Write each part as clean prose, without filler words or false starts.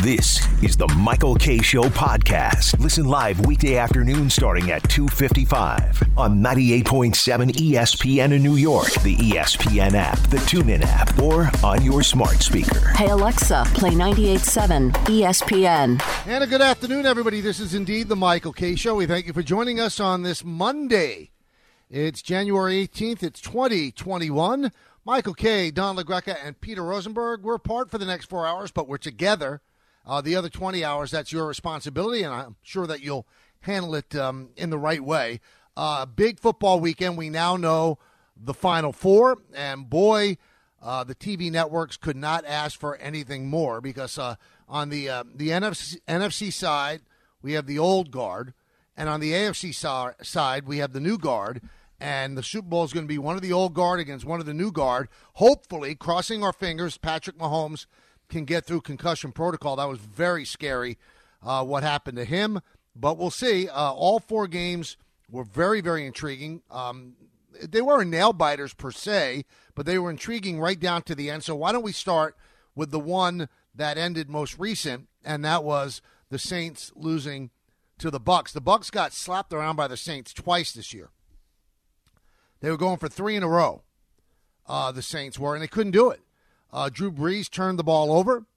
This is the Michael Kay Show podcast. Listen live weekday afternoon starting at 2:55 on 98.7 ESPN in New York, the ESPN app, the TuneIn app, or on your smart speaker. Hey Alexa, play 98.7 ESPN. And a good afternoon, everybody. This is indeed the Michael Kay Show. We thank you for joining us on this Monday. It's January 18th. It's 2021. Michael Kay, Don LaGreca, and Peter Rosenberg. We're apart for the next 4 hours, but we're together. The other 20 hours, that's your responsibility, and I'm sure that you'll handle it in the right way. Big football weekend. We now know the Final Four, and boy, the TV networks could not ask for anything more because on the NFC side, we have the old guard, and on the AFC side, we have the new guard. And the Super Bowl is going to be one of the old guard against one of the new guard. Hopefully, crossing our fingers, Patrick Mahomes can get through concussion protocol. That was very scary what happened to him. But we'll see. All four games were very, very intriguing. They weren't nail-biters per se, but they were intriguing right down to the end. So why don't we start with the one that ended most recent, and that was the Saints losing to the Bucs. The Bucs got slapped around by the Saints twice this year. They were going for three in a row, the Saints were, and they couldn't do it. Drew Brees turned the ball over.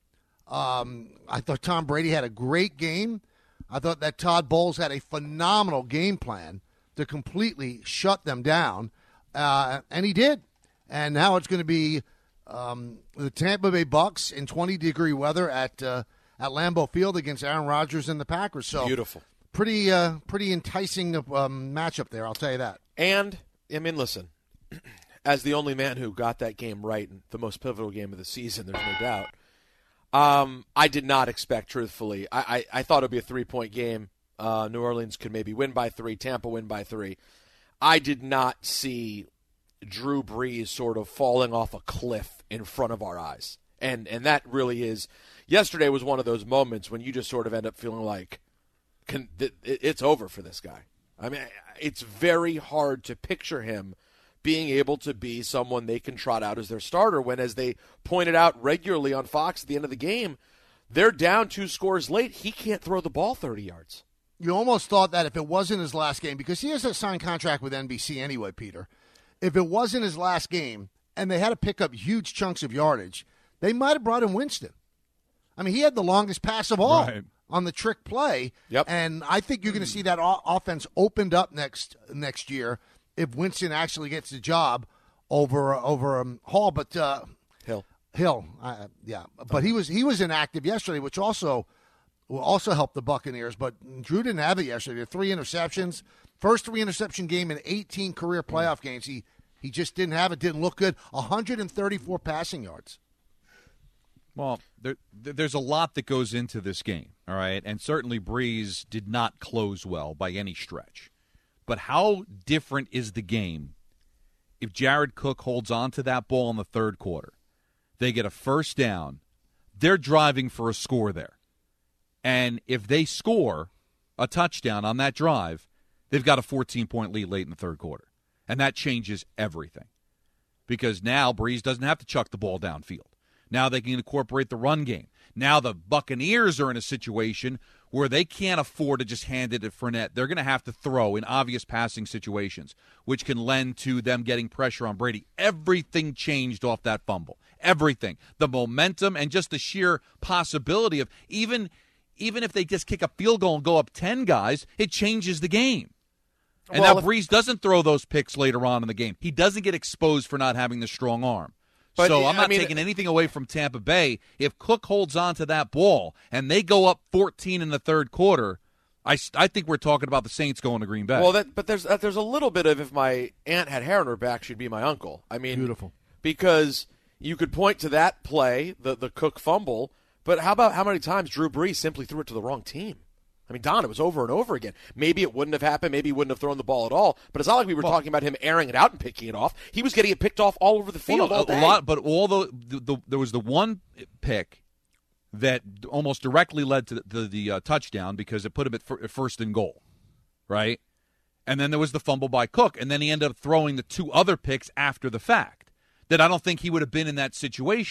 I thought Tom Brady had a great game. I thought that Todd Bowles had a phenomenal game plan to completely shut them down, and he did. And now it's going to be the Tampa Bay Bucs in 20-degree weather at Lambeau Field against Aaron Rodgers and the Packers. So beautiful, pretty enticing matchup there. I'll tell you that. And I mean, listen, as the only man who got that game right in the most pivotal game of the season, there's no doubt. I did not expect, truthfully. I thought it would be a 3-point game. New Orleans could maybe win by 3, Tampa win by 3. I did not see Drew Brees sort of falling off a cliff in front of our eyes. And that really is – yesterday was one of those moments when you just sort of end up feeling like it's over for this guy. I mean, it's very hard to picture him being able to be someone they can trot out as their starter when, as they pointed out regularly on Fox at the end of the game, they're down 2 scores late. He can't throw the ball 30 yards. You almost thought that if it wasn't his last game, because he has a signed contract with NBC anyway, Peter, if it wasn't his last game and they had to pick up huge chunks of yardage, they might have brought in Winston. I mean, he had the longest pass of all. Right. On the trick play, yep. And I think you're going to see that offense opened up next year if Winston actually gets the job over Hall. But Hill, yeah. But he was inactive yesterday, which will also help the Buccaneers. But Drew didn't have it yesterday. 3 interceptions, first 3 interception game in 18 career playoff games. He just didn't have it. Didn't look good. 134 passing yards. Well, there's a lot that goes into this game, all right? And certainly Brees did not close well by any stretch. But how different is the game if Jared Cook holds on to that ball in the third quarter? They get a first down. They're driving for a score there. And if they score a touchdown on that drive, they've got a 14-point lead late in the third quarter. And that changes everything. Because now Brees doesn't have to chuck the ball downfield. Now they can incorporate the run game. Now the Buccaneers are in a situation where they can't afford to just hand it to Fournette. They're going to have to throw in obvious passing situations, which can lend to them getting pressure on Brady. Everything changed off that fumble. Everything. The momentum and just the sheer possibility of even if they just kick a field goal and go up 10 guys, it changes the game. And now Brees doesn't throw those picks later on in the game. He doesn't get exposed for not having the strong arm. But, so I'm not taking anything away from Tampa Bay. If Cook holds on to that ball and they go up 14 in the third quarter, I think we're talking about the Saints going to Green Bay. Well, but there's a little bit of if my aunt had hair on her back, she'd be my uncle. I mean, beautiful. Because you could point to that play, the Cook fumble, but how about how many times Drew Brees simply threw it to the wrong team? I mean, Don, it was over and over again. Maybe it wouldn't have happened. Maybe he wouldn't have thrown the ball at all. But it's not like we were talking about him airing it out and picking it off. He was getting it picked off all over the field all day. A lot, but there was the one pick that almost directly led to the touchdown because it put him at first and goal, right? And then there was the fumble by Cook, and then he ended up throwing the two other picks after the fact that I don't think he would have been in that situation.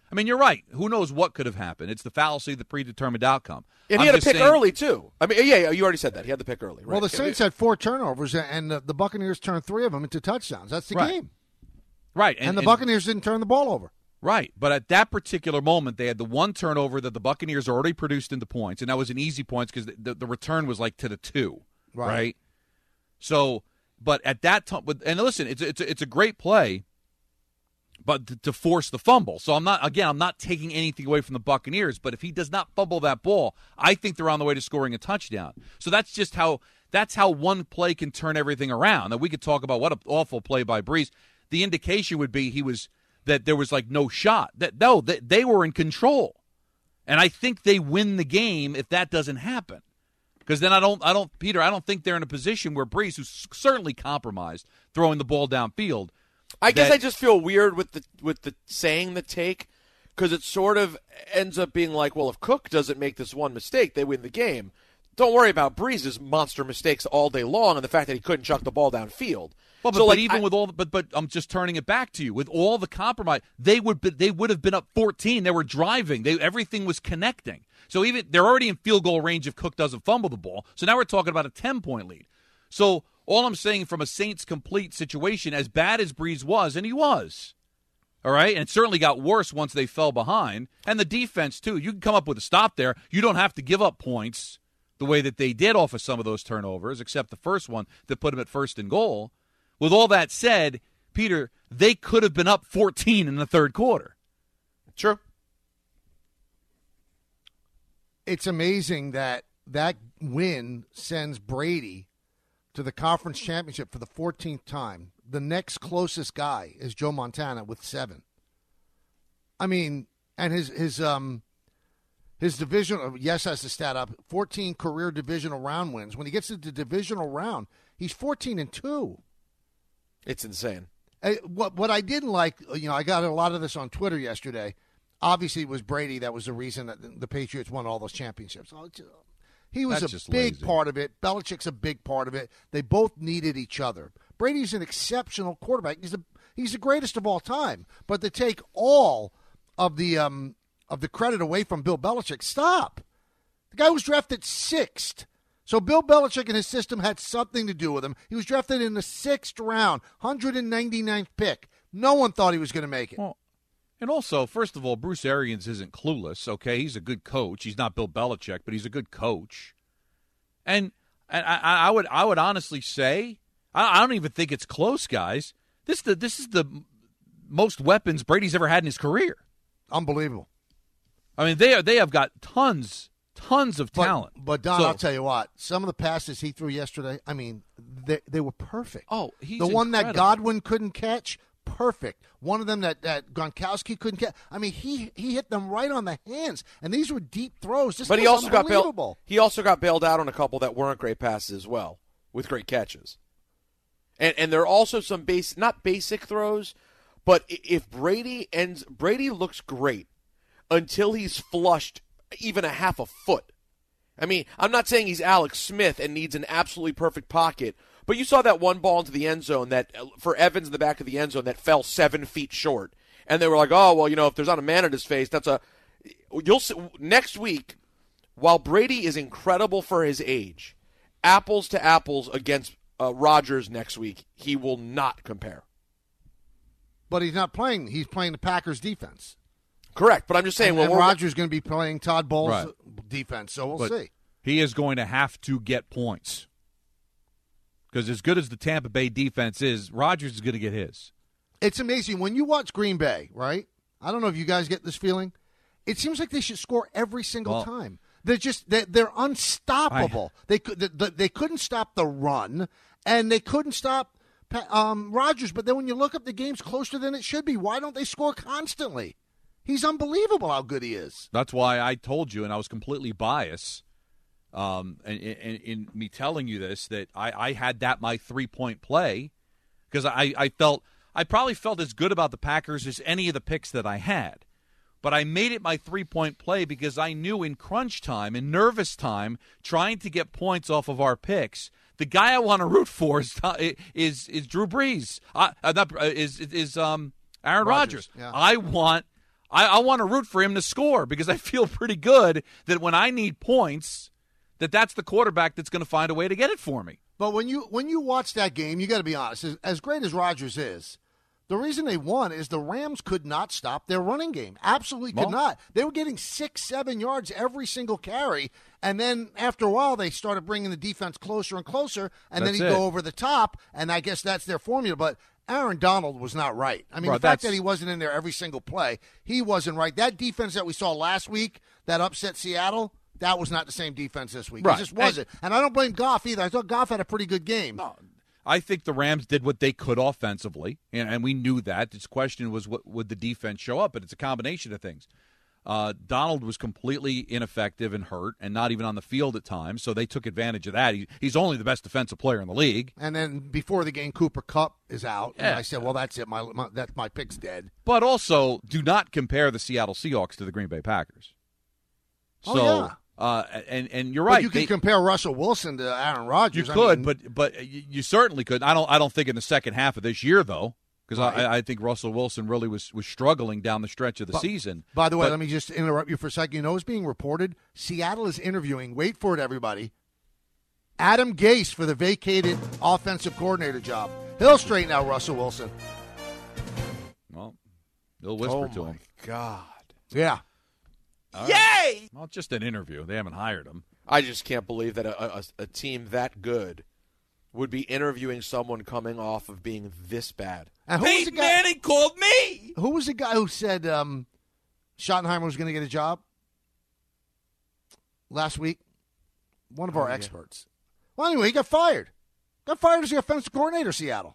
I mean, you're right. Who knows what could have happened? It's the fallacy of the predetermined outcome. And he had a pick early, too. I mean, yeah, you already said that. He had the pick early. Right? Well, the Saints had 4 turnovers, and the Buccaneers turned 3 of them into touchdowns. That's the game. Right. And the Buccaneers didn't turn the ball over. Right. But at that particular moment, they had the one turnover that the Buccaneers already produced into points, and that was an easy points because the return was like to the 2. Right? So, but at that time, and listen, it's a great play, but to force the fumble. So I'm not taking anything away from the Buccaneers, but if he does not fumble that ball, I think they're on the way to scoring a touchdown. So that's just how one play can turn everything around. Now we could talk about what an awful play by Brees. The indication would be that there was like no shot. That they were in control. And I think they win the game if that doesn't happen. Because then I don't think they're in a position where Brees, who's certainly compromised throwing the ball downfield. I guess I just feel weird with the saying the take, because it sort of ends up being like, well, if Cook doesn't make this one mistake, they win the game. Don't worry about Brees' monster mistakes all day long and the fact that he couldn't chuck the ball downfield. Well, but I'm just turning it back to you. With all the compromise, they would have been up 14. They were driving. Everything was connecting. So even they're already in field goal range if Cook doesn't fumble the ball. So now we're talking about a 10-point lead. So all I'm saying from a Saints complete situation, as bad as Brees was, and he was, all right, and it certainly got worse once they fell behind, and the defense too. You can come up with a stop there. You don't have to give up points the way that they did off of some of those turnovers, except the first one that put them at first and goal. With all that said, Peter, they could have been up 14 in the third quarter. Sure. It's amazing that win sends Brady to the conference championship for the 14th time. The next closest guy is Joe Montana with 7. I mean, and his division, yes, has the stat up, 14 career divisional round wins. When he gets to the divisional round, he's 14-2. It's insane. What I didn't like, I got a lot of this on Twitter yesterday. Obviously, it was Brady that was the reason that the Patriots won all those championships. He was a big part of it. Belichick's a big part of it. They both needed each other. Brady's an exceptional quarterback. He's the greatest of all time. But to take all of the credit away from Bill Belichick, stop. The guy was drafted 6th. So Bill Belichick and his system had something to do with him. He was drafted in the 6th round, 199th pick. No one thought he was going to make it. Well, and also, first of all, Bruce Arians isn't clueless, okay? He's a good coach. He's not Bill Belichick, but he's a good coach. And I would honestly say, I don't even think it's close, guys. This is the most weapons Brady's ever had in his career. Unbelievable. I mean, they have got tons of talent. But Don, I'll tell you what, some of the passes he threw yesterday, I mean, they were perfect. Oh, he's the one incredible. that Godwin couldn't catch, perfect. One of them that Gronkowski couldn't catch. I mean, he hit them right on the hands, and these were deep throws. But he also got bailed. He also got bailed out on a couple that weren't great passes as well, with great catches. And there are also some not basic throws, but if Brady looks great until he's flushed even a half a foot. I mean, I'm not saying he's Alex Smith and needs an absolutely perfect pocket, but you saw that one ball into the end zone that for Evans in the back of the end zone that fell 7 feet short, and they were like, "Oh, well, if there's not a man at his face, you'll see next week." While Brady is incredible for his age, apples to apples against Rodgers next week, he will not compare. But he's not playing. He's playing the Packers defense. Correct, but I'm just saying. And Rodgers is going to be playing Todd Bowles' defense, so we'll see. He is going to have to get points. Because as good as the Tampa Bay defense is, Rodgers is going to get his. It's amazing. When you watch Green Bay, right? I don't know if you guys get this feeling. It seems like they should score every single time. They're unstoppable. They couldn't stop the run, and they couldn't stop Rodgers. But then when you look up the games closer than it should be, why don't they score constantly? He's unbelievable how good he is. That's why I told you, and I was completely biased in me telling you this, that I had that my 3-point play because I probably felt as good about the Packers as any of the picks that I had. But I made it my 3-point play because I knew in crunch time, in nervous time, trying to get points off of our picks, the guy I want to root for is Drew Brees. Aaron Rodgers. Yeah. I want I want to root for him to score because I feel pretty good that when I need points, that's the quarterback that's going to find a way to get it for me. But when you watch that game, you got to be honest. As great as Rodgers is, the reason they won is the Rams could not stop their running game. Absolutely could not. They were getting 6-7 yards every single carry, and then after a while they started bringing the defense closer and closer, and then he'd go over the top, and I guess that's their formula. But Aaron Donald was not right. I mean, the fact that he wasn't in there every single play, he wasn't right. That defense that we saw last week that upset Seattle, that was not the same defense this week. Right. It just wasn't. And I don't blame Goff either. I thought Goff had a pretty good game. No. I think the Rams did what they could offensively, and we knew that. This question was, what would the defense show up? But it's a combination of things. Donald was completely ineffective and hurt and not even on the field at times, so they took advantage of that. He's only the best defensive player in the league. And then before the game, Cooper Kupp is out. Yeah. And I said, well, that's it. My pick's dead. But also, do not compare the Seattle Seahawks to the Green Bay Packers. And you're right. But you can compare Russell Wilson to Aaron Rodgers. You could, but you certainly could. I don't think in the second half of this year, though, because I think Russell Wilson really was struggling down the stretch of the season. By the way, let me just interrupt you for a second. You know what's being reported? Seattle is interviewing, wait for it, everybody, Adam Gase for the vacated offensive coordinator job. He'll straighten out Russell Wilson. Well, they'll whisper to him. Oh, my God. Yeah. Yay! Well, just an interview. They haven't hired him. I just can't believe that a team that good would be interviewing someone coming off of being this bad. And Peyton Manning called me. Who was the guy who said Schottenheimer was going to get a job last week? One of our experts. Well, anyway, he got fired. Got fired as the offensive coordinator, Seattle.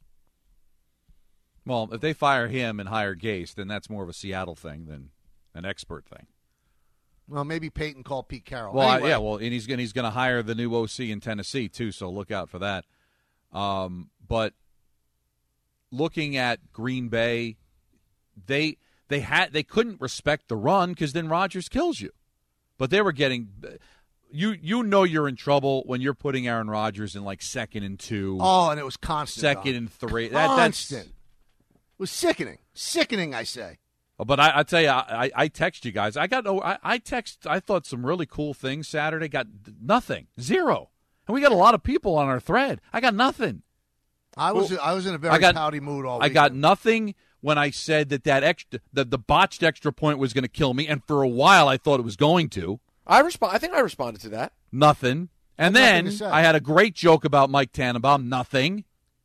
Well, if they fire him and hire Gase, then that's more of a Seattle thing than an expert thing. Well, maybe Peyton called Pete Carroll. Well, anyway. and he's going to hire the new OC in Tennessee too, so look out for that. But looking at Green Bay, they couldn't respect the run because then Rodgers kills you. But they were getting you know you're in trouble when you're putting Aaron Rodgers in like 2nd and 2. Oh, and it was constant. 2nd and 3. Constant. It was sickening. I say. But I tell you, I text you guys. I thought some really cool things Saturday. Got nothing, 0, and we got a lot of people on our thread. I got nothing. I was in a very pouty mood all weekend. I got nothing when I said that the botched extra point was going to kill me, and for a while I thought it was going to. I think I responded to that. Nothing, and then I had a great joke about Mike Tannenbaum. Nothing.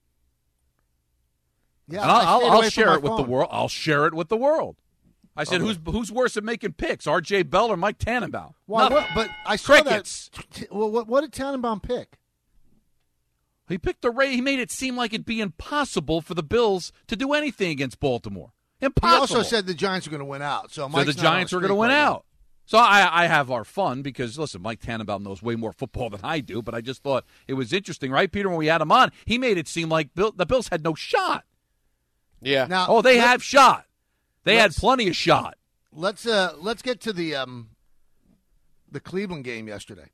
Yeah, and I'll share it with the world. I'll share it with the world. I said, who's worse at making picks, R.J. Bell or Mike Tannenbaum? Well, but I saw crickets. That. Well, what did Tannenbaum pick? He picked he made it seem like it'd be impossible for the Bills to do anything against Baltimore. Impossible. He also said the Giants were going to win out. So the Giants were going to win out. So I have our fun because, listen, Mike Tannenbaum knows way more football than I do, but I just thought it was interesting, right, Peter, when we had him on, he made it seem like the Bills had no shot. Yeah. Now, they have shot. They had plenty of shot. Let's get to the Cleveland game yesterday.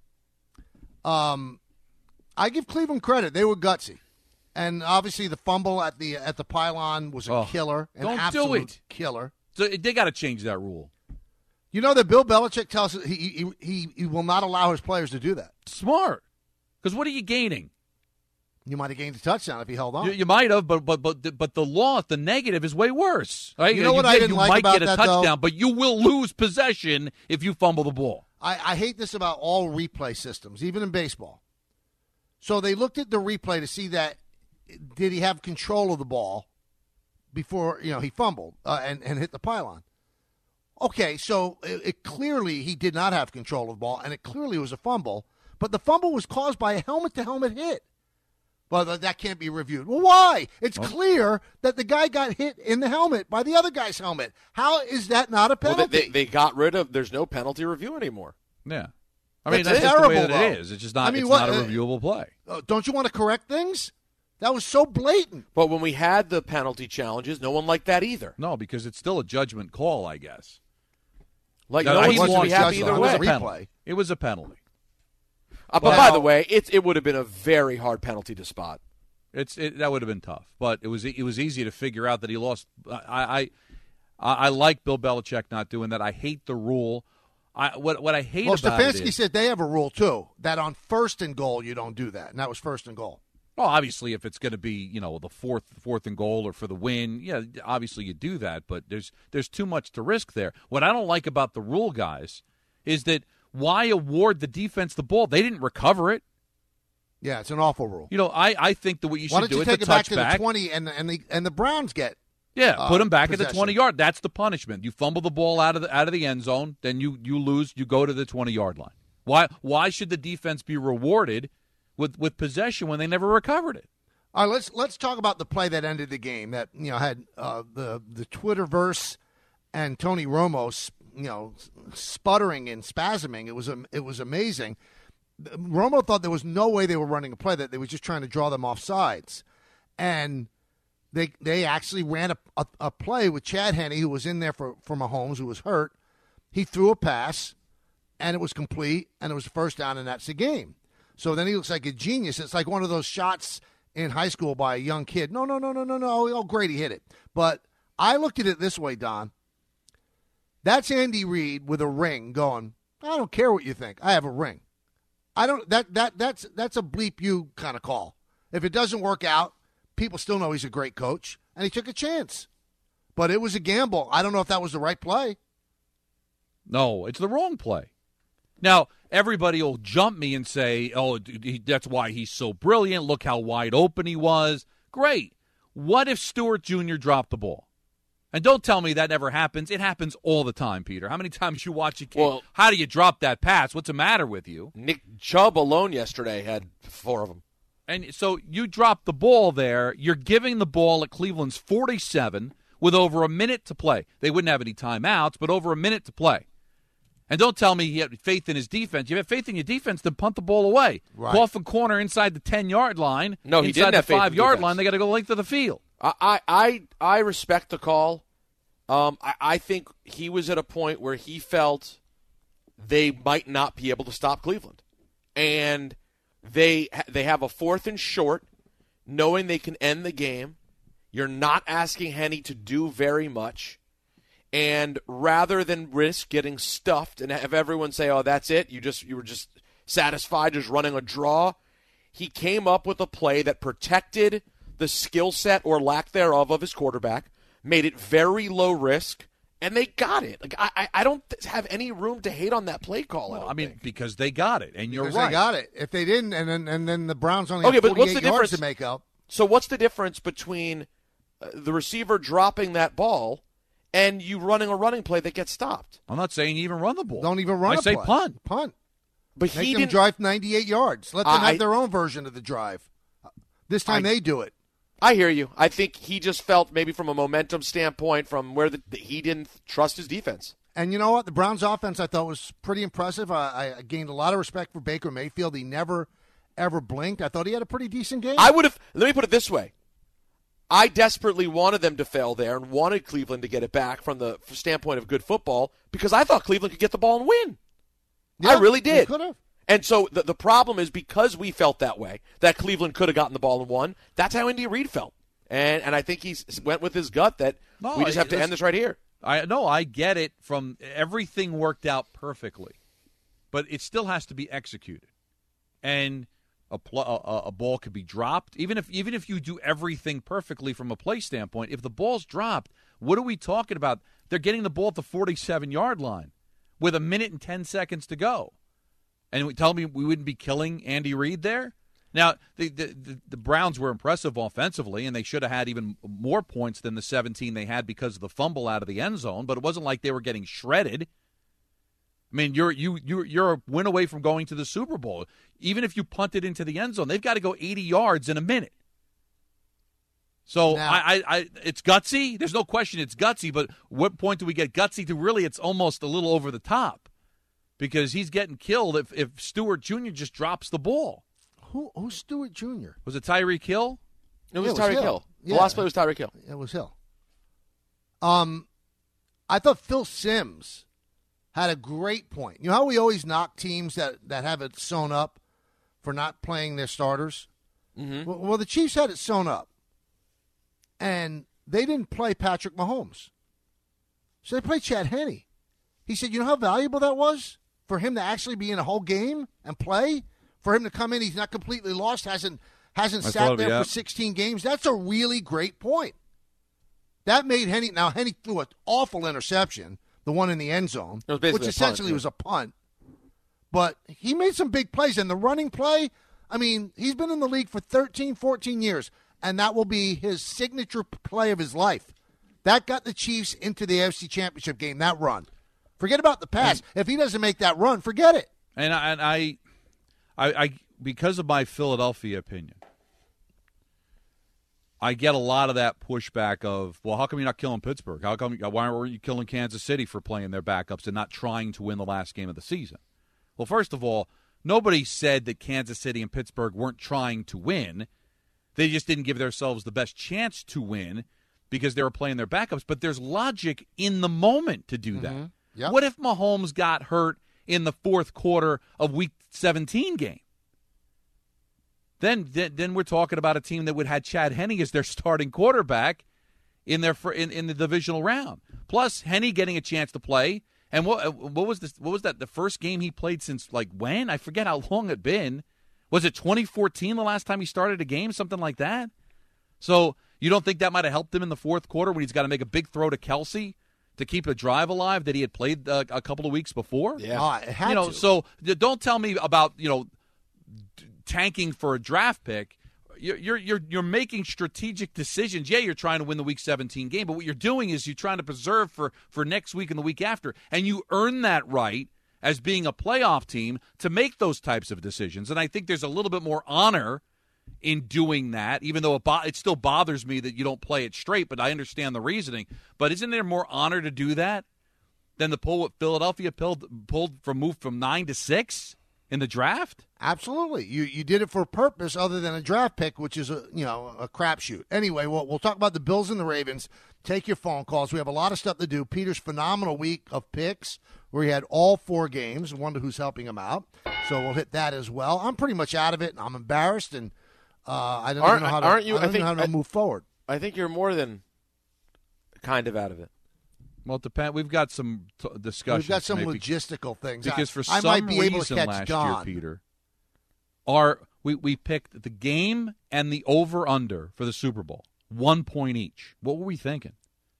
I give Cleveland credit; they were gutsy, and obviously the fumble at the pylon was a killer, an absolute killer. So they got to change that rule. You know that Bill Belichick tells us he will not allow his players to do that. Smart, because what are you gaining? You might have gained a touchdown if he held on. You might have, but the loss, the negative is way worse. Right? You know what I didn't like about that, You might get a touchdown, but you will lose possession if you fumble the ball. I hate this about all replay systems, even in baseball. So they looked at the replay to see that did he have control of the ball before he fumbled and hit the pylon. Okay, so it clearly he did not have control of the ball, and it clearly was a fumble. But the fumble was caused by a helmet-to-helmet hit. Well, that can't be reviewed. Well, why? It's clear that the guy got hit in the helmet by the other guy's helmet. How is that not a penalty? Well, they got rid of – there's no penalty review anymore. Yeah. I mean, that's just the way that it is. It's just not, not a reviewable play. Don't you want to correct things? That was so blatant. But when we had the penalty challenges, no one liked that either. No, because it's still a judgment call, I guess. Like, no one seems to be happy either way. It was a penalty. But by the way, it would have been a very hard penalty to spot. That would have been tough, but it was easy to figure out that he lost. I like Bill Belichick not doing that. I hate the rule. What I hate about Stefanski it is, said they have a rule, too, that on first and goal you don't do that, and that was first and goal. well, obviously, if it's going to be, the fourth and goal or for the win, yeah, obviously you do that, but there's too much to risk there. What I don't like about the rule, guys, is that why award the defense the ball? They didn't recover it. Yeah, it's an awful rule. I think that what you should do is a touchback. Why don't you take it back to the 20 and the Browns get put them back possession. at the 20-yard. That's the punishment. You fumble the ball out of the end zone, then you lose. You go to the 20-yard line. Why should the defense be rewarded with possession when they never recovered it? All right, let's talk about the play that ended the game that had the Twitterverse and Tony Romo sputtering and spasming. It was amazing. Romo thought there was no way they were running a play, that they were just trying to draw them off sides, and they actually ran a play with Chad Henne, who was in there for Mahomes, who was hurt. He threw a pass, and it was complete, and it was a first down, and that's the game. So then he looks like a genius. It's like one of those shots in high school by a young kid. No. Oh, great, he hit it. But I looked at it this way, Don. That's Andy Reid with a ring going, I don't care what you think. I have a ring. I don't. That's a bleep you kind of call. If it doesn't work out, people still know he's a great coach, and he took a chance. But it was a gamble. I don't know if that was the right play. No, it's the wrong play. Now, everybody will jump me and say, that's why he's so brilliant. Look how wide open he was. Great. What if Stewart Jr. dropped the ball? And don't tell me that never happens. It happens all the time, Peter. How many times you watch a game? Well, how do you drop that pass? What's the matter with you? Nick Chubb alone yesterday had 4 of them. And so you drop the ball there. You're giving the ball at Cleveland's 47 with over a minute to play. They wouldn't have any timeouts, but over a minute to play. And don't tell me you have faith in his defense. You have faith in your defense, then punt the ball away. Right. Go off a corner inside the 10-yard line. No, he didn't have faith in the 5-yard line. They got to go length of the field. I respect the call. I think he was at a point where he felt they might not be able to stop Cleveland. And they have a 4th and short, knowing they can end the game. You're not asking Henne to do very much. And rather than risk getting stuffed and have everyone say, oh, that's it, you were just satisfied just running a draw, he came up with a play that protected the skill set or lack thereof of his quarterback, made it very low risk, and they got it. Like I don't have any room to hate on that play call. Well, I mean, because they got it, and you're because right. They got it. If they didn't, and then the Browns only have 48 yards to make up. So what's the difference between the receiver dropping that ball and you running a running play that gets stopped? I'm not saying you even run the ball. Don't even run I say play. Punt. But Make them drive 98 yards. Let them have their own version of the drive. This time they do it. I hear you. I think he just felt maybe from a momentum standpoint from where he didn't trust his defense. And you know what? The Browns' offense I thought was pretty impressive. I gained a lot of respect for Baker Mayfield. He never, ever blinked. I thought he had a pretty decent game. Let me put it this way. I desperately wanted them to fail there and wanted Cleveland to get it back from the standpoint of good football because I thought Cleveland could get the ball and win. Yeah, I really did. Could have. And so the problem is because we felt that way, that Cleveland could have gotten the ball and won, that's how Andy Reid felt. And I think he went with his gut that we just have to end this right here. I get it. From everything worked out perfectly, but it still has to be executed. And a ball could be dropped. Even if you do everything perfectly from a play standpoint, if the ball's dropped, what are we talking about? They're getting the ball at the 47-yard line with a minute and 10 seconds to go. And tell me we wouldn't be killing Andy Reid there? Now, the Browns were impressive offensively, and they should have had even more points than the 17 they had because of the fumble out of the end zone, but it wasn't like they were getting shredded. I mean, you're a win away from going to the Super Bowl. Even if you punt it into the end zone, they've got to go 80 yards in a minute. So now, it's gutsy. There's no question it's gutsy, but what point do we get gutsy to really it's almost a little over the top because he's getting killed if Stewart Jr. just drops the ball. Who's Stewart Jr.? Was it Tyreek Hill? It was Tyreek Hill. The last play was Tyreek Hill. It was Hill. I thought Phil Simms had a great point. You know how we always knock teams that have it sewn up for not playing their starters? Mm-hmm. Well, the Chiefs had it sewn up. And they didn't play Patrick Mahomes. So they played Chad Henne. He said, you know how valuable that was for him to actually be in a whole game and play? For him to come in, he's not completely lost, hasn't sat there for 16 games. That's a really great point. That made Henne – now, Henne threw an awful interception, the one in the end zone, which essentially was a punt. But he made some big plays. And the running play, I mean, he's been in the league for 13, 14 years, and that will be his signature play of his life. That got the Chiefs into the AFC Championship game, that run. Forget about the pass. If he doesn't make that run, forget it. And I because of my Philadelphia opinion, I get a lot of that pushback of, well, how come you're not killing Pittsburgh? Why weren't you killing Kansas City for playing their backups and not trying to win the last game of the season? Well, first of all, nobody said that Kansas City and Pittsburgh weren't trying to win. They just didn't give themselves the best chance to win because they were playing their backups. But there's logic in the moment to do that. Yep. What if Mahomes got hurt in the fourth quarter of Week 17 game? Then we're talking about a team that would have Chad Henne as their starting quarterback in the divisional round. Plus, Henne getting a chance to play. And what was this? What was that? The first game he played since like when? I forget how long it'd been. Was it 2014 the last time he started a game? Something like that. So you don't think that might have helped him in the fourth quarter when he's got to make a big throw to Kelsey to keep a drive alive that he had played a couple of weeks before? Yeah, it had to. So don't tell me about tanking for a draft pick. You're making strategic decisions. Yeah, you're trying to win the Week 17 game, but what you're doing is you're trying to preserve for next week and the week after, and you earn that right as being a playoff team to make those types of decisions. And I think there's a little bit more honor in doing that, even though it still bothers me that you don't play it straight, but I understand the reasoning. But isn't there more honor to do that than the pull what Philadelphia moved from 9 to 6 in the draft? Absolutely. You did it for a purpose other than a draft pick, which is a crapshoot. Anyway, we'll talk about the Bills and the Ravens. Take your phone calls. We have a lot of stuff to do. Peter's phenomenal week of picks where he had all 4 games. I wonder who's helping him out. So we'll hit that as well. I'm pretty much out of it, and I'm embarrassed, and I don't even know how to move forward. I think you're more than kind of out of it. Well, it depends. We've got some discussions. We've got some logistical things. Because for I some might be able to reason catch Don. year, Peter, we picked the game and the over-under for the Super Bowl, 1 point each. What were we thinking?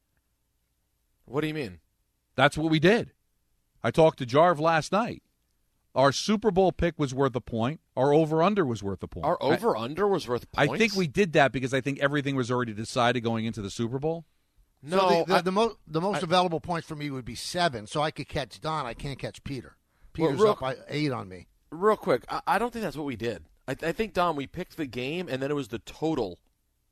What do you mean? That's what we did. I talked to Jarv last night. Our Super Bowl pick was worth a point. Our over-under was worth a point. Our over-under was worth points? I think we did that because I think everything was already decided going into the Super Bowl. No, so the most available points for me would be 7, so I could catch Don. I can't catch Peter. Peter's up by 8 on me. Real quick, I don't think that's what we did. I think, Don, we picked the game, and then it was the total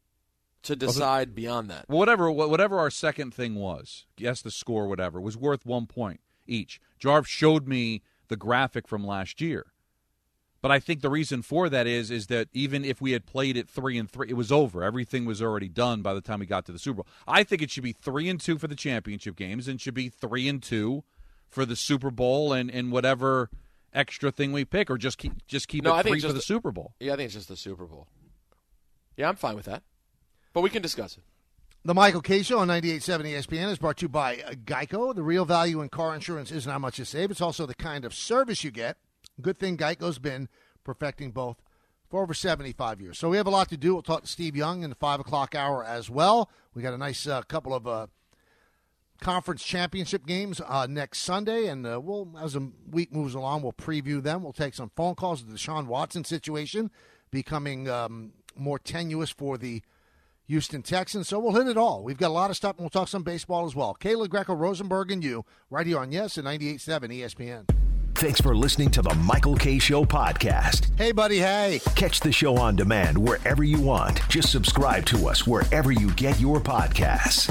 to decide beyond that. Well, whatever our second thing was, guess the score, whatever, was worth 1 point each. Jarv showed me the graphic from last year. But I think the reason for that is that even if we had played it 3-3, it was over. Everything was already done by the time we got to the Super Bowl. I think it should be 3-2 for the championship games, and should be 3-2 for the Super Bowl and whatever extra thing we pick, or just keep it 3 for the Super Bowl. Yeah, I think it's just the Super Bowl. Yeah, I'm fine with that. But we can discuss it. The Michael Kay Show on 98.7 ESPN is brought to you by Geico. The real value in car insurance isn't how much you save. It's also the kind of service you get. Good thing Geico's been perfecting both for over 75 years. So we have a lot to do. We'll talk to Steve Young in the 5 o'clock hour as well. We got a nice couple of conference championship games next Sunday, and we'll, as the week moves along, we'll preview them. We'll take some phone calls. The Deshaun Watson situation becoming more tenuous for the Houston Texans. So we'll hit it all. We've got a lot of stuff, and we'll talk some baseball as well. Kayla Greco, Rosenberg, and you right here on Yes at 98.7 ESPN. Thanks for listening to the Michael Kay Show podcast. Hey, buddy, hey. Catch the show on demand wherever you want. Just subscribe to us wherever you get your podcasts.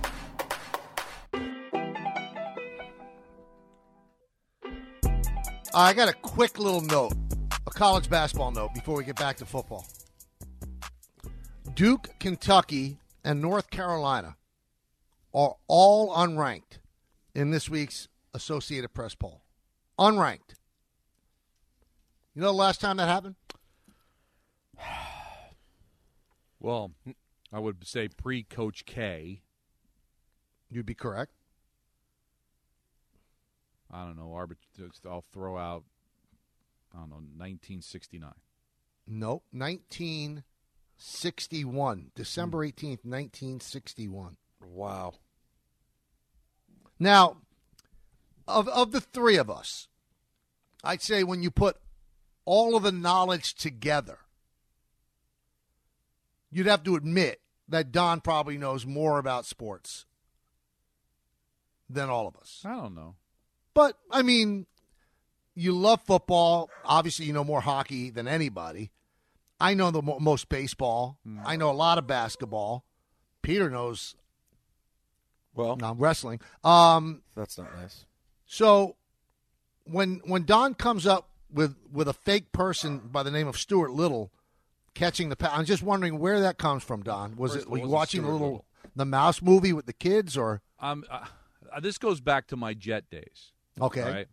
I got a quick little note, a college basketball note before we get back to football. Duke, Kentucky, and North Carolina are all unranked in this week's Associated Press poll. Unranked. You know the last time that happened? Well, I would say pre-Coach K. You'd be correct. I don't know. I'll throw out, 1969. Nope, 1961. December 18th, 1961. Wow. Now, of the three of us, I'd say when you put all of the knowledge together, you'd have to admit that Don probably knows more about sports than all of us. I don't know. But, I mean, you love football. Obviously, you know more hockey than anybody. I know the most baseball. I know a lot of basketball. Peter knows wrestling. That's not nice. So when Don comes up with a fake person by the name of Stuart Little catching the pass, I'm just wondering where that comes from, Don. Were you watching the Mouse movie with the kids, or? This goes back to my Jet days. Okay. Right?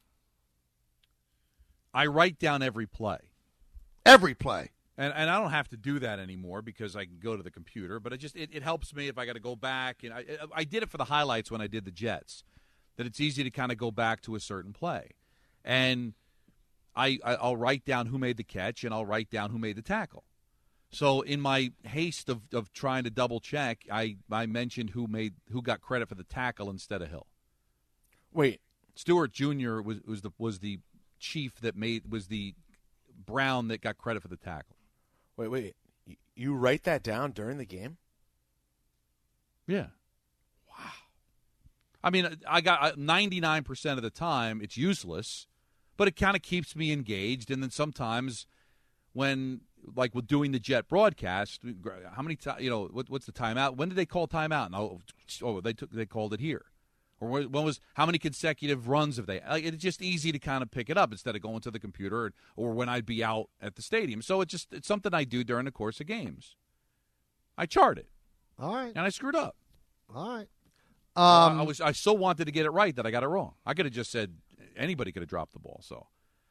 I write down every play. Every play. And I don't have to do that anymore because I can go to the computer. But it helps me if I got to go back. And I did it for the highlights when I did the Jets, that it's easy to kind of go back to a certain play. And I'll write down who made the catch, and I'll write down who made the tackle. So in my haste of trying to double check, I mentioned who got credit for the tackle instead of Hill. Wait, Stewart Jr. was the chief that was the Brown that got credit for the tackle. Wait. You write that down during the game? Yeah. Wow. I mean, I got 99% of the time it's useless, but it kind of keeps me engaged. And then sometimes when, like with doing the Jet broadcast, how many times, what's the timeout? When did they call timeout? And they called it here. Or how many consecutive runs have they? It's just easy to kind of pick it up instead of going to the computer or when I'd be out at the stadium. So it's something I do during the course of games. I chart it. All right. And I screwed up. All right. I so wanted to get it right that I got it wrong. I could have just said anybody could have dropped the ball. So,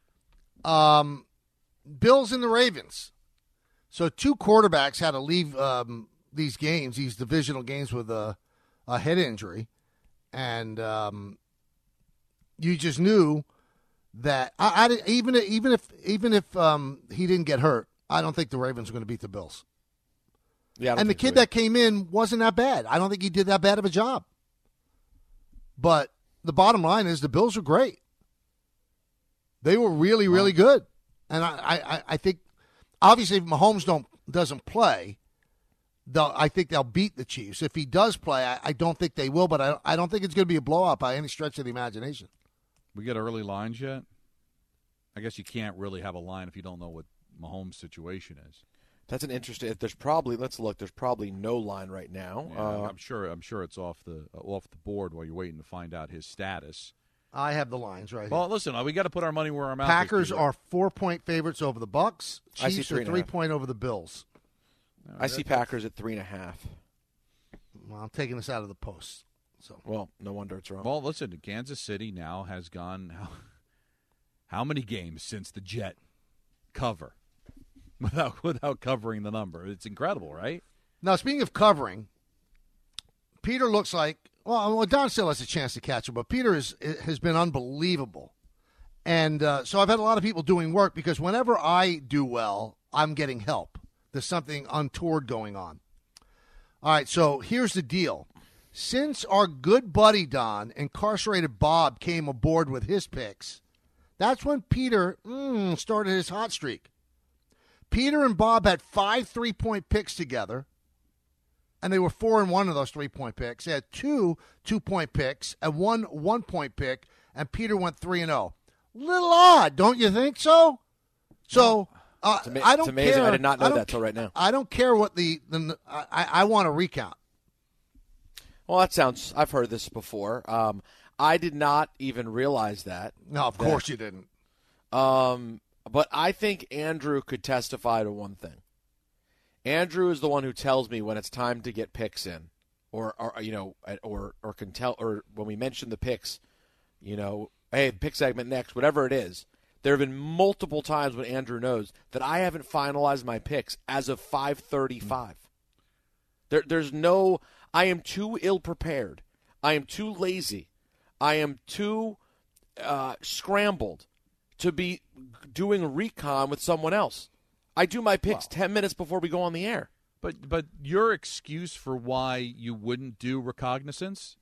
Bills and the Ravens. So two quarterbacks had to leave these divisional games with a head injury. And you just knew that even if he didn't get hurt, I don't think the Ravens were going to beat the Bills. Yeah, and the kid that came in wasn't that bad. I don't think he did that bad of a job. But the bottom line is the Bills are great. They were really, really good. And I think, obviously, if Mahomes doesn't play, I think they'll beat the Chiefs. If he does play, I don't think they will, but I don't think it's going to be a blowout by any stretch of the imagination. We get early lines yet? I guess you can't really have a line if you don't know what Mahomes' situation is. That's an interesting. There's probably There's probably no line right now. Yeah, I'm sure it's off the board while you're waiting to find out his status. I have the lines right here. Well, listen, we got to put our money where our mouth is. Packers are 4-point favorites over the Bucks. Chiefs are 3.5 over the Bills. I see Packers at 3.5. Well, I'm taking this out of the Post. So, well, no wonder it's wrong. Well, listen, Kansas City now has gone how many games since the Jet cover without covering the number? It's incredible, right? Now, speaking of covering, Peter looks like Don still has a chance to catch him, but Peter has been unbelievable. And so I've had a lot of people doing work because whenever I do well, I'm getting help. There's something untoward going on. All right, so here's the deal. Since our good buddy Don, Incarcerated Bob, came aboard with his picks, that's when Peter started his hot streak. Peter and Bob had 5 3-point picks together, and they were 4-1 of those 3-point picks. They had 2 2-point picks and 1 1-point pick, and Peter went 3-0. Little odd, don't you think so? So it's amazing. Care. I did not know that till right now. I don't care what I want to recount. Well, that sounds. I've heard this before. I did not even realize that. No, of course you didn't. But I think Andrew could testify to one thing. Andrew is the one who tells me when it's time to get picks in, or can tell, or when we mention the picks, hey, pick segment next, whatever it is. There have been multiple times when Andrew knows that I haven't finalized my picks as of 5:35. There's no. I am too ill prepared. I am too lazy. I am too scrambled to be doing recon with someone else. I do my picks 10 minutes before we go on the air. But your excuse for why you wouldn't do reconnaissance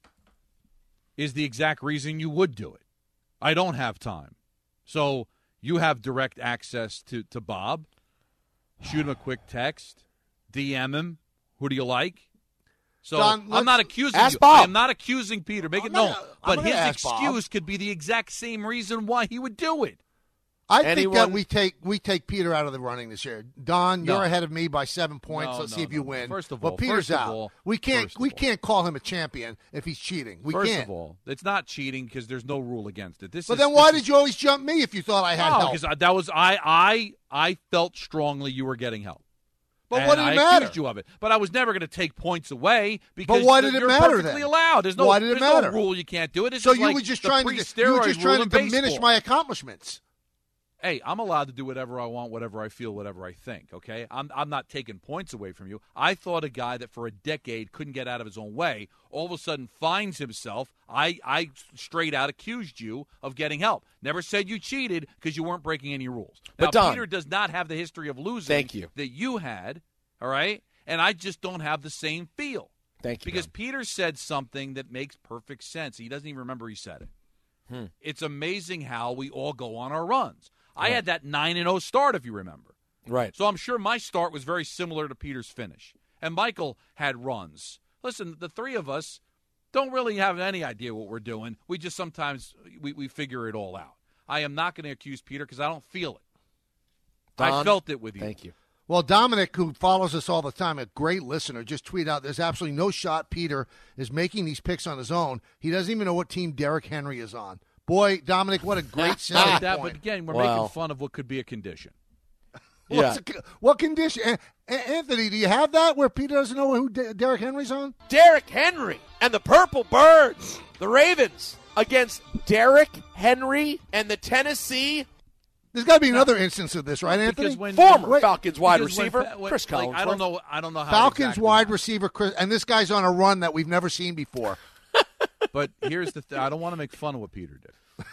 is the exact reason you would do it. I don't have time. So you have direct access to Bob. Shoot him a quick text. DM him. Who do you like? So Don, I'm not accusing ask you. Bob. I am not accusing Peter. Make it known. But his ask Bob. excuse could be the exact same reason why he would do it. I think that Anyone- we take Peter out of the running this year. Don, you're No. ahead of me by 7 points. No, Let's no, see if you no. win. First of but all- Peter's first of out. all- we first of all. can't call him a champion if he's cheating. We First can't. of all, it's not cheating because there's no rule against it. But then why did you always jump me if you thought I had help? because that was I felt strongly you were getting help. But And what did it I matter? accused you of it. But I was never going to take points away because But why did it you're matter perfectly then? allowed. There's no, Why did it there's matter? no rule you can't do it. It's So just you like were just the trying to pre-steroid rule in diminish baseball. my accomplishments. Hey, I'm allowed to do whatever I want, whatever I feel, whatever I think, okay? I'm not taking points away from you. I thought a guy that for a decade couldn't get out of his own way all of a sudden finds himself. I straight out accused you of getting help. Never said you cheated because you weren't breaking any rules. Now, But Don, Peter does not have the history of losing Thank you. that you had, all right? And I just don't have the same feel. Thank you. Because Don. Peter said something that makes perfect sense. He doesn't even remember he said it. It's amazing how we all go on our runs. I had that 9-0 start, if you remember. Right. So I'm sure my start was very similar to Peter's finish. And Michael had runs. Listen, the three of us don't really have any idea what we're doing. We just sometimes we figure it all out. I am not going to accuse Peter because I don't feel it. I Don, felt it with you. Thank you. Well, Dominic, who follows us all the time, a great listener, just tweeted out there's absolutely no shot Peter is making these picks on his own. He doesn't even know what team Derrick Henry is on. Boy, Dominic, what a great selling Like that, point. but again, we're Well. making fun of what could be a condition. Yeah. What condition? Anthony, do you have that where Peter doesn't know who Derrick Henry's on? Derrick Henry and the Purple Birds, the Ravens, against Derrick Henry and the Tennessee There's got to be another instance of this, right, Anthony? Because when former Wait, Falcons wide because when receiver fa- when- Chris Collinsworth. I don't know how Falcons exactly wide happened. receiver Chris, and this guy's on a run that we've never seen before. But here's the I don't want to make fun of what Peter did.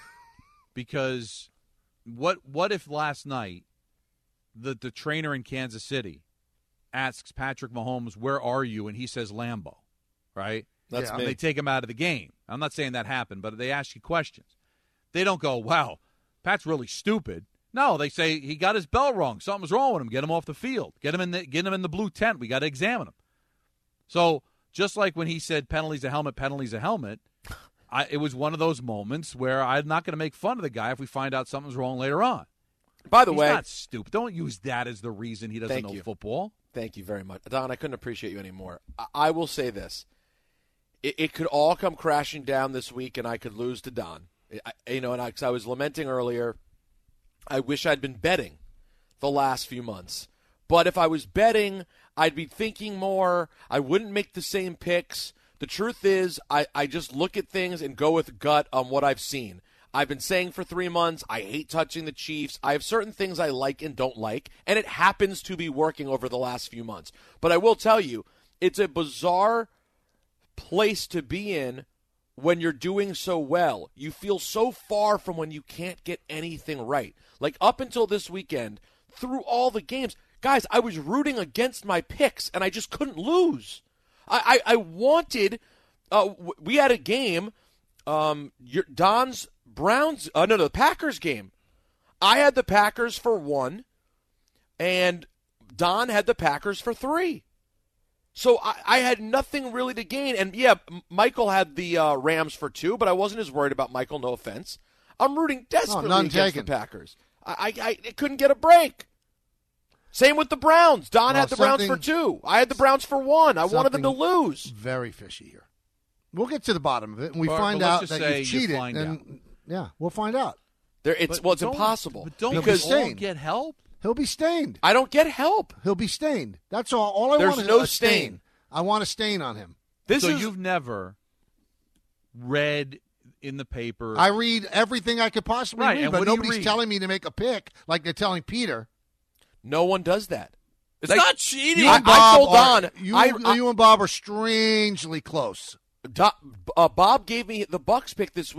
Because what if last night the trainer in Kansas City asks Patrick Mahomes, "Where are you?" and he says Lambeau, right? That's Yeah. me. And they take him out of the game. I'm not saying that happened, but they ask you questions. They don't go, "Wow, Pat's really stupid." No, they say he got his bell wrong. Something's wrong with him. Get him off the field. Get him in the blue tent. We got to examine him. So just like when he said penalty's a helmet, it was one of those moments where I'm not going to make fun of the guy if we find out something's wrong later on. By the He's way, not stupid. Don't use that as the reason he doesn't Thank know you. football. Thank you very much. Don, I couldn't appreciate you anymore. I will say this. It could all come crashing down this week, and I could lose to Don. Because I was lamenting earlier, I wish I'd been betting the last few months. But if I was betting, I'd be thinking more. I wouldn't make the same picks. The truth is, I just look at things and go with gut on what I've seen. I've been saying for 3 months, I hate touching the Chiefs. I have certain things I like and don't like, and it happens to be working over the last few months. But I will tell you, it's a bizarre place to be in when you're doing so well. You feel so far from when you can't get anything right. Like up until this weekend, through all the games, guys, I was rooting against my picks, and I just couldn't lose. I wanted we had a game, Don's Browns, the Packers game. I had the Packers for 1, and Don had the Packers for 3. So I had nothing really to gain. And, yeah, Michael had the Rams for 2, but I wasn't as worried about Michael, no offense. I'm rooting desperately none against taken. the Packers. I couldn't get a break. Same with the Browns. Don had the Browns for 2. I had the Browns for 1. I wanted them to lose. Very fishy here. We'll get to the bottom of it, and we But find let's out just that say you've you cheated. find out. Yeah, we'll find out. It's But don't- impossible. But don't Because- we all Stained. get help? He'll be stained. I don't get help. He'll be stained. That's all. All I There's want is no a stain. I want a stain on him. So you've never read in the paper. I read everything I could possibly Right, read, and but what do you nobody's read? telling me to make a pick like they're telling Peter. No one does that. It's Like, not cheating. You and I Bob told are- Don, you and Bob are strangely close. Bob gave me the Bucks pick this week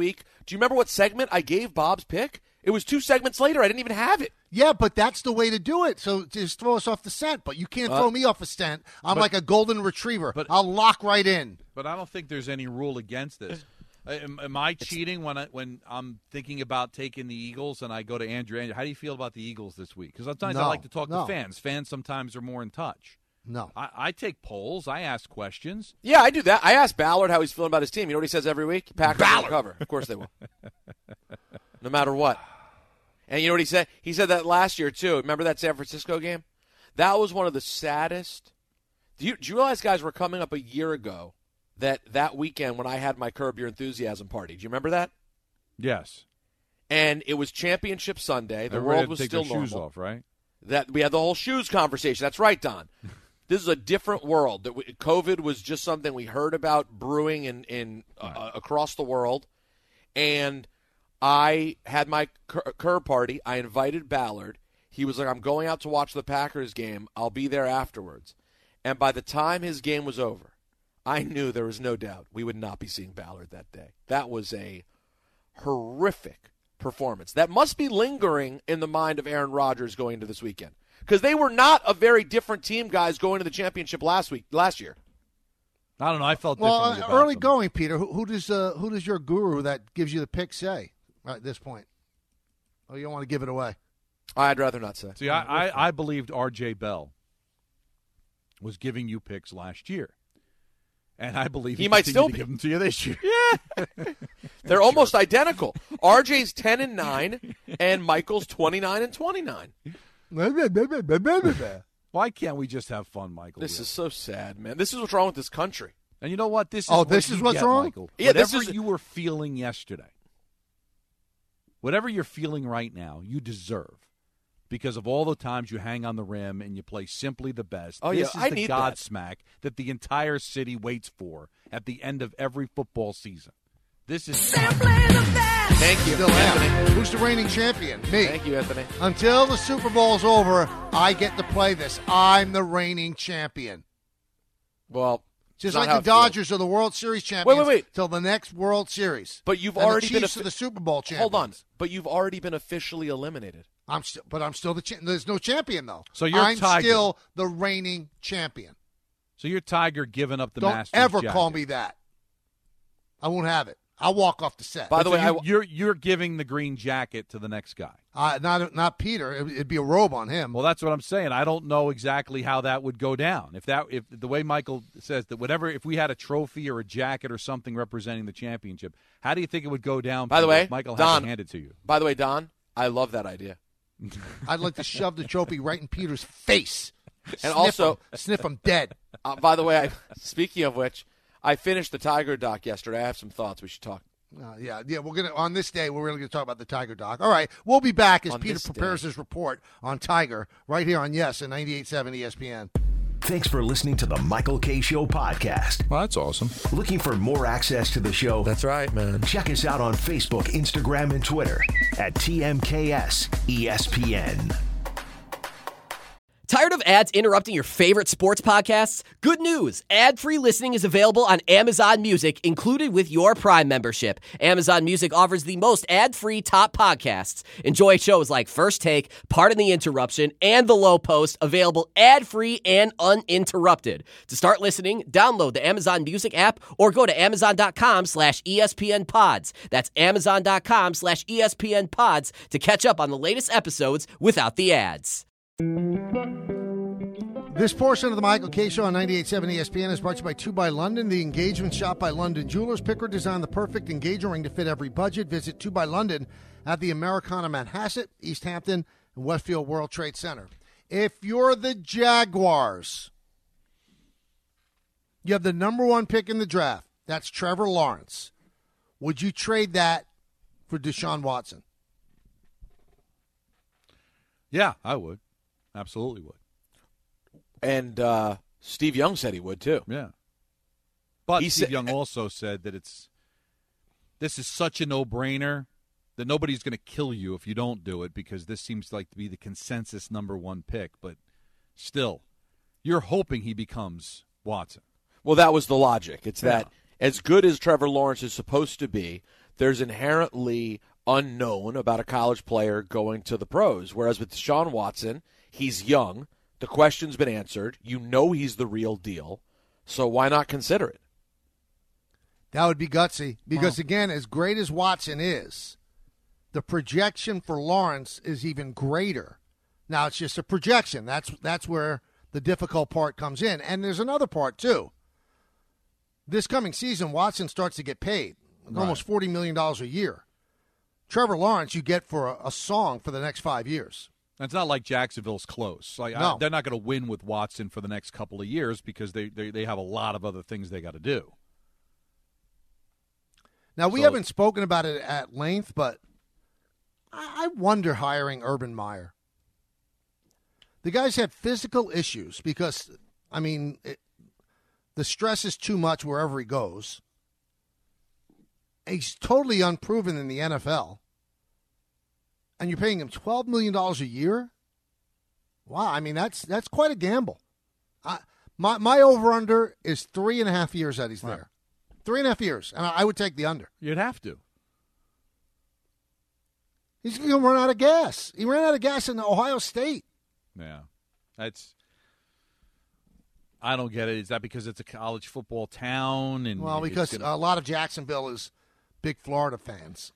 Do you remember what segment I gave Bob's pick? It was 2 segments later. I didn't even have it. Yeah, but that's the way to do it. So just throw us off the scent. But you can't throw me off a scent. I'm like a golden retriever. I'll lock right in. But I don't think there's any rule against this. Am I cheating when I'm thinking about taking the Eagles and I go to Andrew, how do you feel about the Eagles this week? Because sometimes I like to talk to fans. Fans sometimes are more in touch. No. I take polls. I ask questions. Yeah, I do that. I asked Ballard how he's feeling about his team. You know what he says every week? Packers will cover. Of course they will. No matter what. And you know what he said? He said that last year, too. Remember that San Francisco game? That was one of the saddest. Do you realize, guys, we're coming up a year ago that weekend when I had my Curb Your Enthusiasm party. Do you remember that? Yes. And it was Championship Sunday. The Everybody world was had to still take their normal. shoes off, right? That we had the whole shoes conversation. That's right, Don. This is a different world. COVID was just something we heard about brewing in across the world. And I had my Curb party. I invited Ballard. He was like, I'm going out to watch the Packers game. I'll be there afterwards. And by the time his game was over, I knew there was no doubt we would not be seeing Ballard that day. That was a horrific performance. That must be lingering in the mind of Aaron Rodgers going into this weekend. Because they were not a very different team, guys, going to the championship last year. I don't know. I felt differently about early them. going, Peter. Who does your guru that gives you the pick say at this point? Oh, you don't want to give it away? I'd rather not say. See, I believed R.J. Bell was giving you picks last year. And I believe he might still be give them to you this year. Yeah. They're almost identical. RJ's 10-9 and Michael's 29-29. Why can't we just have fun, Michael? This is so sad, man. This is what's wrong with this country. And you know what? This is what's wrong? Michael. Yeah, whatever you were feeling yesterday, whatever you're feeling right now, you deserve. Because of all the times you hang on the rim and you play simply the best. Oh, this yeah, is I the need Godsmack that the entire city waits for at the end of every football season. This is Thank you, Still Anthony. am. Who's the reigning champion? Me. Thank you, Anthony. Until the Super Bowl's over, I get to play this. I'm the reigning champion. Well, Just not like how the it feels. Dodgers are the World Series champions wait. till the next World Series. But you've And already the been Chiefs are the Super Bowl champions. Hold on. But you've already been officially eliminated. I'm still the there's no champion though. So you're I'm Tiger. still the reigning champion. So you're Tiger giving up the Don't Masters ever jacket. call me that. I won't have it. I'll walk off the set. By the way, you're giving the green jacket to the next guy. Not Peter. It'd be a robe on him. Well, that's what I'm saying. I don't know exactly how that would go down. If the way Michael says that if we had a trophy or a jacket or something representing the championship, how do you think it would go down? By the way, if Michael had Don, to hand it to you. By the way, Don, I love that idea. I'd like to shove the trophy right in Peter's face. And Sniff him dead. By the way, speaking of which, I finished the Tiger doc yesterday. I have some thoughts. We should talk. Yeah. We're gonna on this day. We're really gonna talk about the Tiger doc. All right, we'll be back as On Peter this prepares day. his report on Tiger right here on Yes and 98.7 ESPN. Thanks for listening to the Michael K. Show podcast. Well, that's awesome. Looking for more access to the show? That's right, man. Check us out on Facebook, Instagram, and Twitter at TMKS ESPN. Tired of ads interrupting your favorite sports podcasts? Good news! Ad-free listening is available on Amazon Music, included with your Prime membership. Amazon Music offers the most ad-free top podcasts. Enjoy shows like First Take, Pardon the Interruption, and The Low Post, available ad-free and uninterrupted. To start listening, download the Amazon Music app or go to amazon.com/ESPN Pods. That's amazon.com/ESPN Pods to catch up on the latest episodes without the ads. This portion of the Michael K. Show on 98.7 ESPN is brought to you by 2 by London, the engagement shop by London Jewelers. Pick or design the perfect engagement ring to fit every budget. Visit 2 by London at the Americana Manhasset, East Hampton, and Westfield World Trade Center. If you're the Jaguars, you have the number 1 pick in the draft. That's Trevor Lawrence. Would you trade that for Deshaun Watson? Yeah, I would. Absolutely would. And Steve Young said he would, too. Yeah. But He Steve said- Young also said that this is such a no-brainer that nobody's going to kill you if you don't do it because this seems like to be the consensus number 1 pick. But still, you're hoping he becomes Watson. Well, that was the logic. It's that as good as Trevor Lawrence is supposed to be, there's inherently unknown about a college player going to the pros. Whereas with Deshaun Watson, he's young. The question's been answered. You know he's the real deal. So why not consider it? That would be gutsy because, again, as great as Watson is, the projection for Lawrence is even greater. Now, it's just a projection. That's where the difficult part comes in. And there's another part, too. This coming season, Watson starts to get paid, almost $40 million a year. Trevor Lawrence, you get for a song for the next 5 years. It's not like Jacksonville's close. No. They're not going to win with Watson for the next couple of years because they have a lot of other things they got to do. Now, we haven't spoken about it at length, but I wonder hiring Urban Meyer. The guy's had physical issues because, the stress is too much wherever he goes. He's totally unproven in the NFL. And you're paying him $12 million a year? Wow, that's quite a gamble. My over-under is 3.5 years that he's there. 3.5 years, and I would take the under. You'd have to. He's going to run out of gas. He ran out of gas in Ohio State. Yeah, I don't get it. Is that because it's a college football town? Because a lot of Jacksonville is big Florida fans.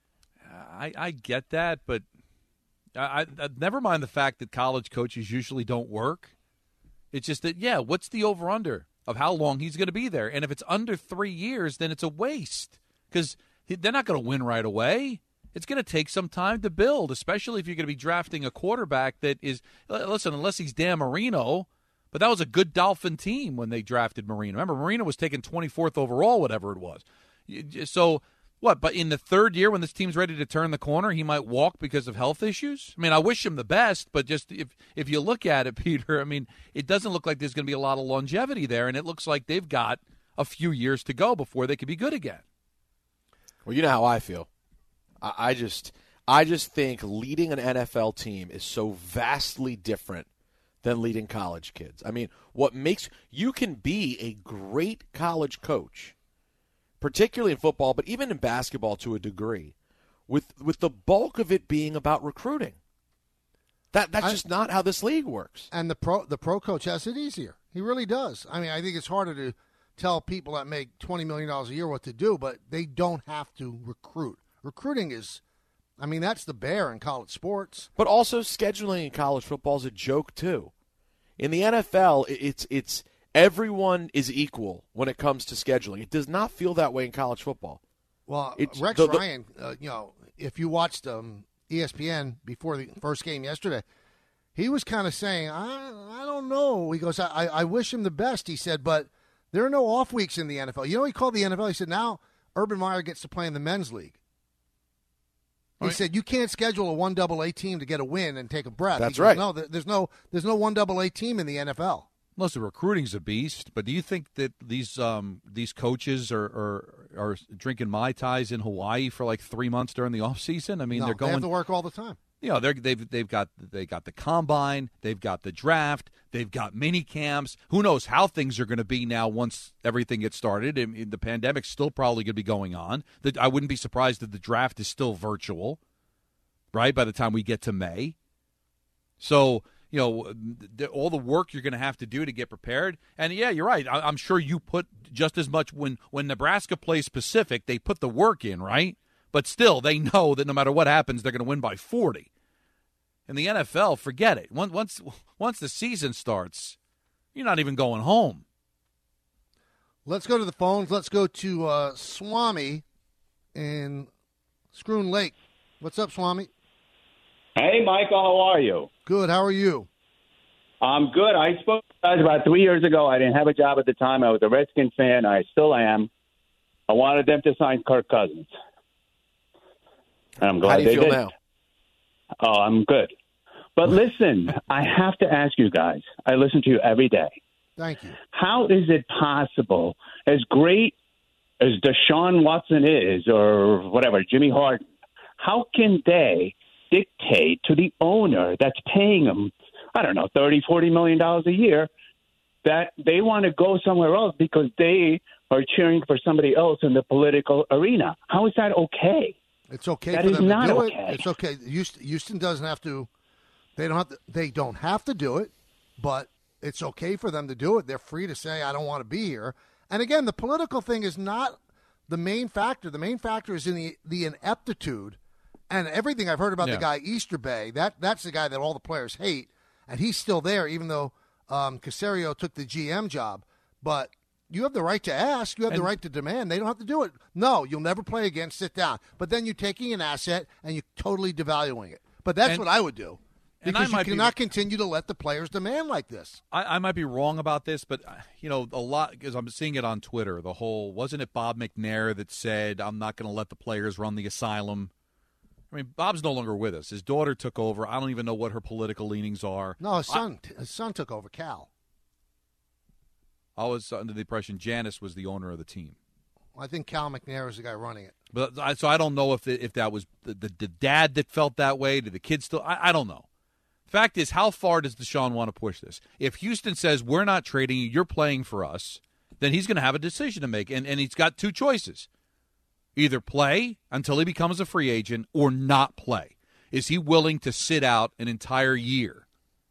I get that, but I never mind the fact that college coaches usually don't work. It's just that, what's the over-under of how long he's going to be there? And if it's under 3 years, then it's a waste because they're not going to win right away. It's going to take some time to build, especially if you're going to be drafting a quarterback that is – listen, unless he's Dan Marino, but that was a good Dolphin team when they drafted Marino. Remember, Marino was taken 24th overall, whatever it was. So – what, but in the third year when this team's ready to turn the corner, he might walk because of health issues? I wish him the best, but just if you look at it, Peter, it doesn't look like there's going to be a lot of longevity there, and it looks like they've got a few years to go before they could be good again. Well, you know how I feel. I just think leading an NFL team is so vastly different than leading college kids. What makes – you can be a great college coach – particularly in football, but even in basketball to a degree, with the bulk of it being about recruiting. That's just not how this league works. And the pro coach has it easier. He really does. I think it's harder to tell people that make $20 million a year what to do, but they don't have to recruit. Recruiting is, that's the bear in college sports. But also scheduling in college football is a joke too. In the NFL, it's everyone is equal when it comes to scheduling. It does not feel that way in college football. Well, Rex Ryan, if you watched ESPN before the first game yesterday, he was kind of saying, I don't know. He goes, I wish him the best, he said, but there are no off weeks in the NFL. He called the NFL, he said, now Urban Meyer gets to play in the men's league. He said, you can't schedule a 1AA team to get a win and take a breath. That's right. No, there's no 1AA team in the NFL. Unless the recruiting's a beast, but do you think that these coaches are drinking Mai Tais in Hawaii for like 3 months during the off season? No, they're going. They have to work all the time. They've got the combine, they've got the draft, they've got mini camps. Who knows how things are going to be now once everything gets started? The pandemic's still probably going to be going on. I wouldn't be surprised if the draft is still virtual, right? By the time we get to May, so. All the work you're going to have to do to get prepared. And, you're right. I'm sure you put just as much when Nebraska plays Pacific, they put the work in, right? But still, they know that no matter what happens, they're going to win by 40. In the NFL, forget it. Once the season starts, you're not even going home. Let's go to the phones. Let's go to Swami in Schroon Lake. What's up, Swami? Hey, Michael, how are you? Good. How are you? I'm good. I spoke to you guys about 3 years ago. I didn't have a job at the time. I was a Redskin fan. I still am. I wanted them to sign Kirk Cousins. And I'm glad How do you they feel did. now? Oh, I'm good. But listen, I have to ask you guys. I listen to you every day. Thank you. How is it possible, as great as Deshaun Watson is, or whatever, Jimmy Harden, how can they dictate to the owner that's paying them, I don't know, $30, $40 million a year, that they want to go somewhere else because they or cheering for somebody else in the political arena. How is that okay? It's okay that for is them not to do okay. it. It's okay. Houston doesn't have to. They don't have to do it, but it's okay for them to do it. They're free to say, I don't want to be here. And again, the political thing is not the main factor. The main factor is in the ineptitude and everything I've heard about the guy Easterbay. That's the guy that all the players hate, and he's still there, even though Caserio took the GM job. But you have the right to ask. You have the right to demand. They don't have to do it. No, you'll never play again. Sit down. But then you're taking an asset and you're totally devaluing it. But that's what I would do. Because you cannot continue to let the players demand like this. I might be wrong about this, but, a lot, because I'm seeing it on Twitter, the whole, wasn't it Bob McNair that said, I'm not going to let the players run the asylum? I mean, Bob's no longer with us. His daughter took over. I don't even know what her political leanings are. No, his son took over, Cal. I was under the impression Janice was the owner of the team. I think Cal McNair is the guy running it. But so I don't know if that was the dad that felt that way. Did the kids still? I don't know. Fact is, how far does Deshaun want to push this? If Houston says, we're not trading you, you're playing for us, then he's going to have a decision to make. And he's got two choices. Either play until he becomes a free agent or not play. Is he willing to sit out an entire year?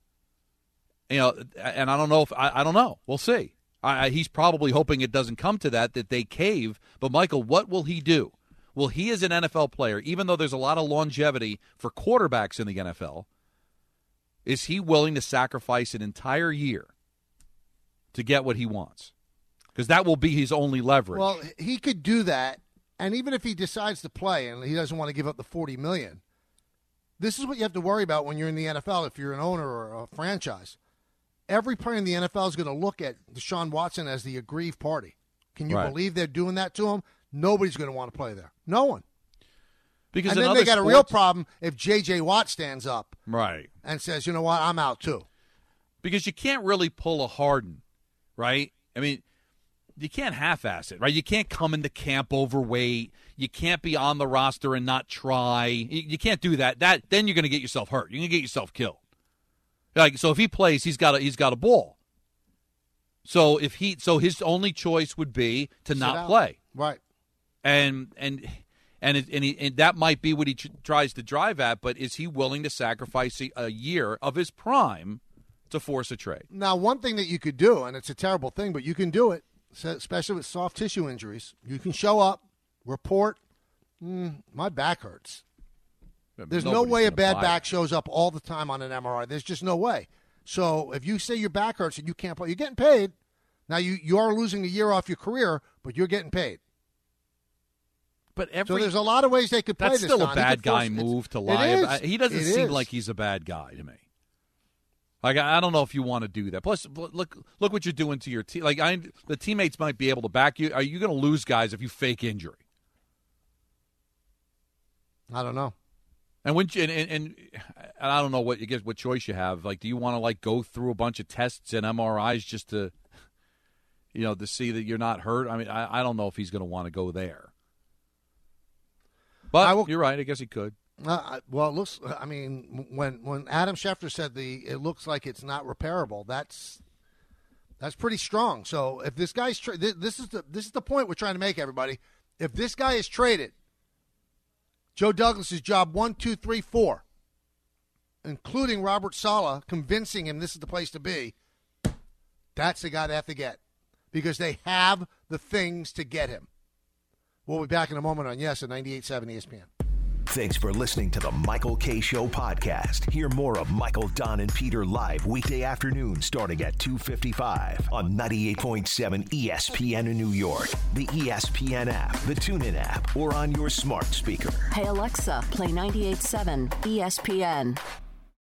And I don't know I don't know. We'll see. He's probably hoping it doesn't come to that they cave. But, Michael, what will he do? Will he, as an NFL player, even though there's a lot of longevity for quarterbacks in the NFL, is he willing to sacrifice an entire year to get what he wants? Because that will be his only leverage. Well, he could do that, and even if he decides to play and he doesn't want to give up the $40 million, this is what you have to worry about when you're in the NFL if you're an owner or a franchise. Every player in the NFL is going to look at Deshaun Watson as the aggrieved party. Can you believe they're doing that to him? Nobody's going to want to play there. No one. Because and then they got a real problem if J.J. Watt stands up and says, you know what, I'm out too. Because you can't really pull a Harden, right? I mean, you can't half-ass it, right? You can't come into camp overweight. You can't be on the roster and not try. You can't do that. Then you're going to get yourself hurt. You're going to get yourself killed. So if he plays, he's got a ball. So his only choice would be to not play, right? And that might be what he tries to drive at. But is he willing to sacrifice a year of his prime to force a trade? Now, one thing that you could do, and it's a terrible thing, but you can do it, especially with soft tissue injuries. You can show up, report, my back hurts. There's no way a bad back shows up all the time on an MRI. There's just no way. So if you say your back hurts and you can't play, you're getting paid. Now, you are losing a year off your career, but you're getting paid. But so there's a lot of ways they could play this. That's still a bad guy move to lie. He doesn't seem like he's a bad guy to me. Like, I don't know if you want to do that. Plus, look what you're doing to your team. Like, the teammates might be able to back you. Are you going to lose guys if you fake injury? I don't know. And and I don't know what choice you have. Like, do you want to go through a bunch of tests and MRIs just to, to see that you're not hurt? I mean, I don't know if he's going to want to go there. But you're right. I guess he could. Well, it looks. I mean, when Adam Schefter said it looks like it's not repairable. That's pretty strong. So if this guy's this is the point we're trying to make, everybody. If this guy is traded, Joe Douglas's job 1, 2, 3, 4, including Robert Saleh convincing him this is the place to be. That's the guy they have to get because they have the things to get him. We'll be back in a moment on Yes at 98.7 ESPN. Thanks for listening to the Michael K. Show podcast. Hear more of Michael, Don, and Peter live weekday afternoon starting at 2:55 on 98.7 ESPN in New York, the ESPN app, the TuneIn app, or on your smart speaker. Hey, Alexa, play 98.7 ESPN.